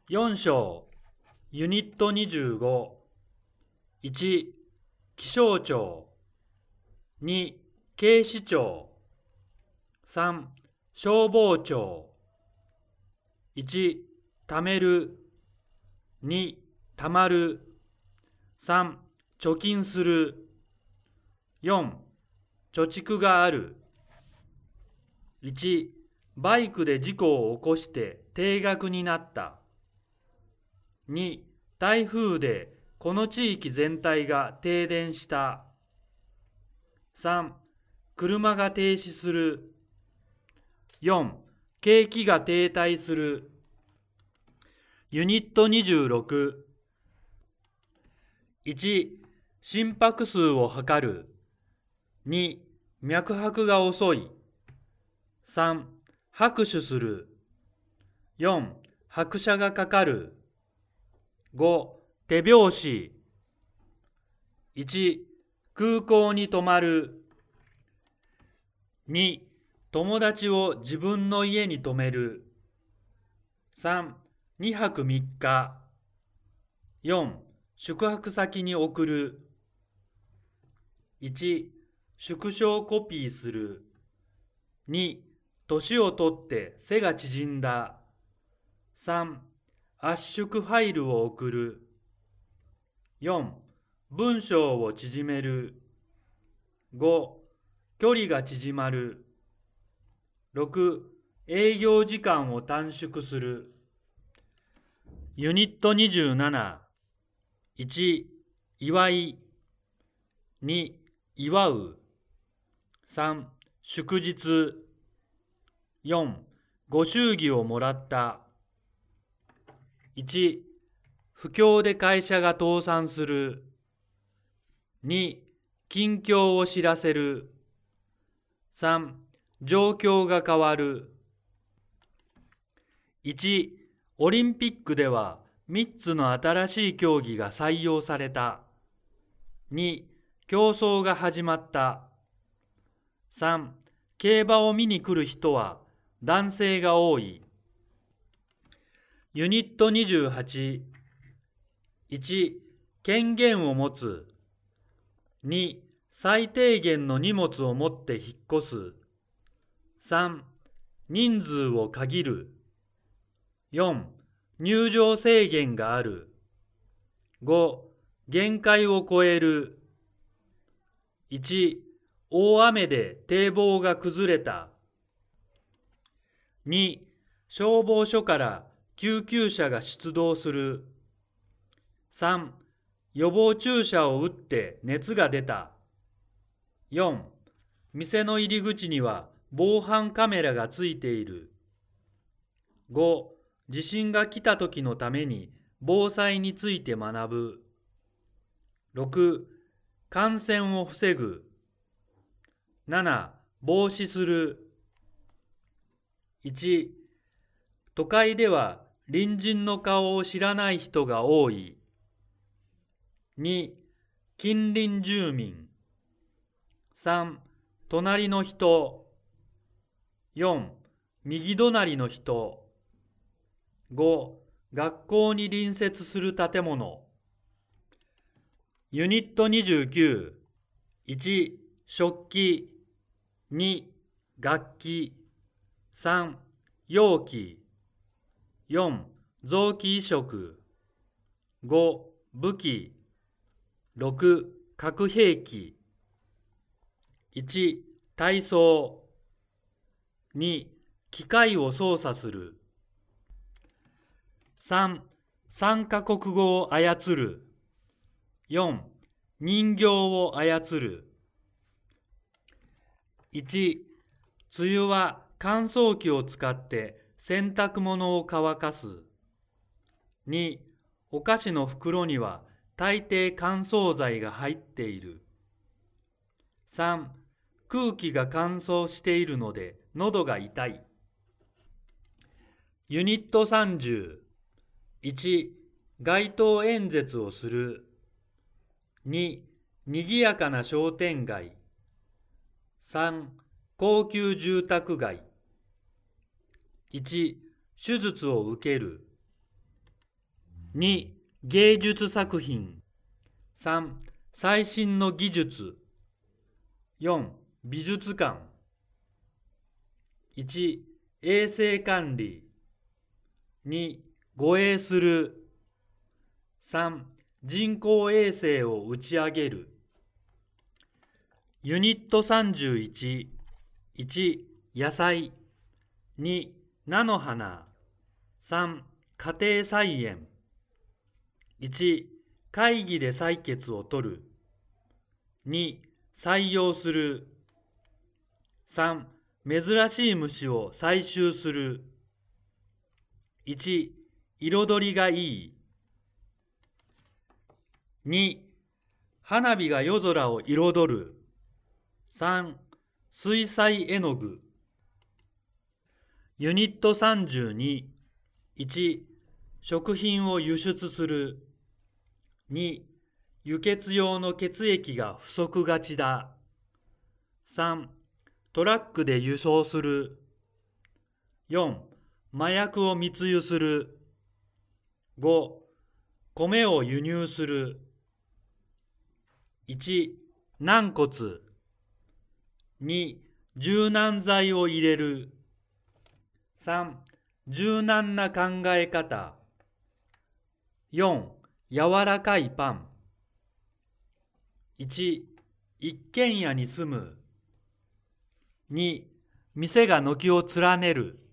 4章、ユニット25、1、気象庁、2、警視庁、3、消防庁、1、貯める、2、貯まる、3、貯金する、4、貯蓄がある。1、バイクで事故を起こして停学になった。2、台風でこの地域全体が停電した。3、車が停止する。4、景気が停滞する。ユニット26、1、心拍数を測る。2、脈拍が遅い。3、拍手する。4、拍車がかかる。5、手拍子。1、空港に泊まる。2、友達を自分の家に泊める。3、2泊3日。4、宿泊先に送る。1、縮小コピーする。2、年を取って背が縮んだ。3、圧縮ファイルを送る。4、文章を縮める。5、距離が縮まる。6、営業時間を短縮する。ユニット27、1、祝い。2、祝う。3、祝日。4、ご祝儀をもらった。1、不況で会社が倒産する。2、近況を知らせる。3、状況が変わる。1、オリンピックでは3つの新しい競技が採用された。2、競争が始まった。3、競馬を見に来る人は男性が多い。ユニット28、1、権限を持つ。2、最低限の荷物を持って引っ越す。3、人数を限る。4、入場制限がある。5、限界を超える。1、大雨で堤防が崩れた。2、消防署から救急車が出動する。3、予防注射を打って熱が出た。4、店の入り口には防犯カメラがついている。5、地震が来た時のために防災について学ぶ。6、感染を防ぐ。7、防止する。1、都会では隣人の顔を知らない人が多い。2、近隣住民。3、隣の人。4、右隣の人。5、学校に隣接する建物。ユニット29、1、食器。2、楽器。3、容器。4、臓器移植。5、武器。6、核兵器。1、体操。2、機械を操作する。3、3カ国語を操る。4、人形を操る。1、梅雨は乾燥機を使って洗濯物を乾かす。2、お菓子の袋には大抵乾燥剤が入っている。3、空気が乾燥しているので喉が痛い。ユニット30、1、街頭演説をする。2、にぎやかな商店街。3、高級住宅街。1、手術を受ける。 2、芸術作品。3、最新の技術。4、美術館。1、衛生管理。2、護衛する。3、人工衛星を打ち上げる。ユニット31。1、野菜。2、菜の花。3、家庭菜園。1、会議で採決を取る。2、採用する。3、珍しい虫を採集する。1、彩りがいい。2、花火が夜空を彩る。3、水彩絵の具。ユニット32。1、食品を輸出する。2、輸血用の血液が不足がちだ。3、トラックで輸送する。4、麻薬を密輸する。5、米を輸入する。1、軟骨。2、柔軟剤を入れる。3、柔軟な考え方。4、柔らかいパン。1、一軒家に住む。2、店が軒を連ねる。